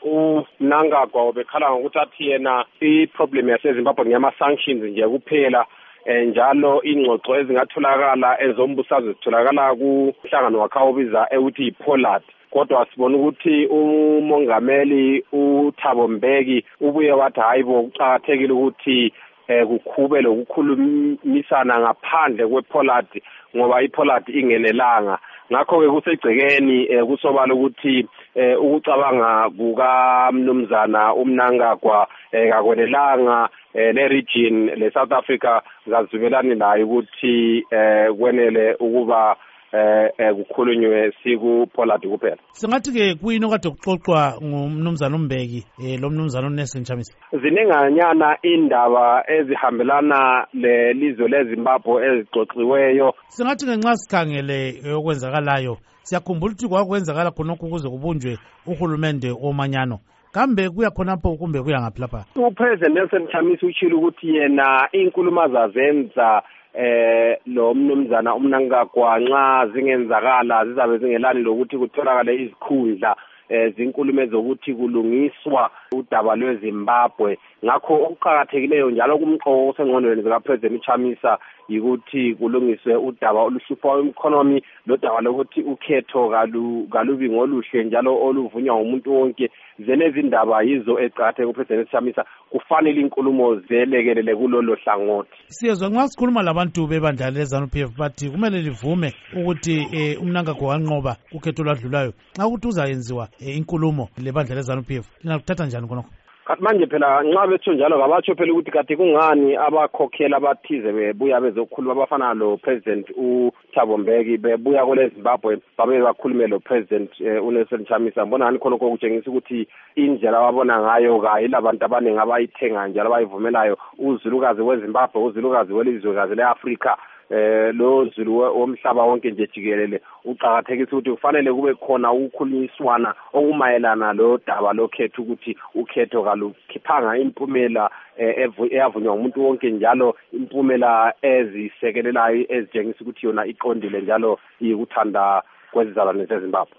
uMnangagwa ubekhala ngokuthi athi yena i-problem yaseZimbabwe ngeyama-sanctions nje kuphela njalo ingxoxo ezingatholakala ezombusazwe zitholakala kuhlangano wakhe obiza ukuthi yi-Pollard. Kodwa sibona ukuthi umongameli uThabo Mbeki ubuye wathi hayi bo kuqakathekile ukuthi kukhube lokukhulumisana ngaphandle kwePollard ngoba iPollard ingenelanga. Ngakho-ke kusegcekeni kusobala ukuthi ukucabanga kukaMnumzana uMnangagwa kakwenelanga ne-region le-South Africa zazivelani nayo ukuthi kwenele ukuba kukhulunywe siku-Pollard kuphela. Singathi-ke kuyini okade kuxoxwa ngumnumzana uMbeki lo mnumzana uNelson Chamisa? Zinenganyana indaba ezihambelana lelizwe leZimbabwe ezixoxiweyo. Singathi-ke nxa sikhangele okwenzakalayo siyakhumbula ukuthi kwakwenzakala khonokho ukuze kubunjwe uhulumende omanyano. Kambe kuya khonapho kumbe kuya ngaphi lapha? UPresident Nelson Chamisa utshilo ukuthi yena inkulumo azazenza lo mnumzana uMnangagwa nxa zingenzakala zizabe zingelani lokuthi kutholakale izikhundla zinkulumo zokuthi kulungiswa udaba lweZimbabwe. Ngakho okuqhakathekileyo njalo kumqoko osengqondweni zikaPresident Chamisa yikuthi kulungiswe udaba oluhlupha economy, lo daba lokuthi ukhetho kalubi ngoluhle njalo oluvunywa ngumuntu wonke. Zenezi ndaba yizo eqhatheke kuPresident Chamisa, kufanele inkulumo zelekelele kulolo hlangothi. Siyezwa nxa sikhuluma labantu bebandla leZANU-PF bathi kumele livume ukuthi uMnangagwa wanqoba ukhetho lwadlulayo. Nxa ukuthi uzayenziwa inkulumo lebandla leZANU-PF linakuthatha njani khonokho? Kanti manje phela nxa bethu njalo ngabatsho phela ukuthi kade kungani abakhokhela abathize bebuya bezokhuluma abafana lo President uThabo Mbeki bebuya kule Zimbabwe babe bakhulume lo President uNelson Chamisa. Mbona ngani khonokho kutshengisa ukuthi indlela ababona ngayo kayilabantu abaningi abayithenga njalo abayivumelayo. Uzulukazi weZimbabwe, uzulukazi welizwekazi leAfrika, lo Zulu womhlaba wonke nje jikelele uqhakathekisa ukuthi kufanele kube khona ukukhulunyiswana okumayelana lo daba lokhetho ukuthi ukhetho kalukhiphanga impumela eyavunywa ngumuntu wonke njalo impumela ezisekelelayo ezitshengisa ukuthi yona iqondile njalo iyikuthanda kwezizalwane zeZimbabwe.